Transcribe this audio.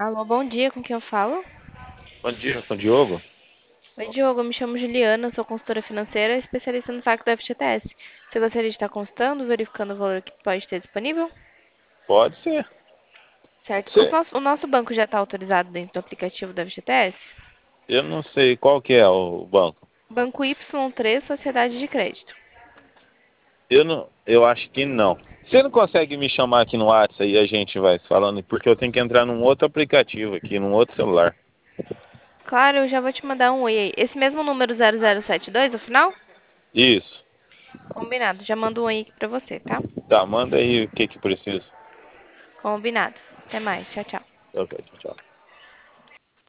Alô, bom dia, com quem eu falo? Bom dia, com o Diogo? Oi, Diogo, eu me chamo Juliana, sou consultora financeira, especialista no saque do FGTS. Você gostaria de estar consultando, verificando o valor que pode ter disponível? Pode ser. Certo. Você, O nosso banco já está autorizado dentro do aplicativo do FGTS? eu não sei qual que é o banco. Banco Y3, Sociedade de Crédito. Eu acho que não. Você não consegue me chamar aqui no WhatsApp e a gente vai se falando, porque eu tenho que entrar num outro aplicativo aqui, num outro celular. Claro, eu já vou te mandar um oi aí. Esse mesmo número 0072, no final? Isso. Combinado, já mando um oi aqui pra você, tá? Tá, manda aí o que que precisa. Combinado. Até mais, tchau, tchau. Ok, tchau, tchau.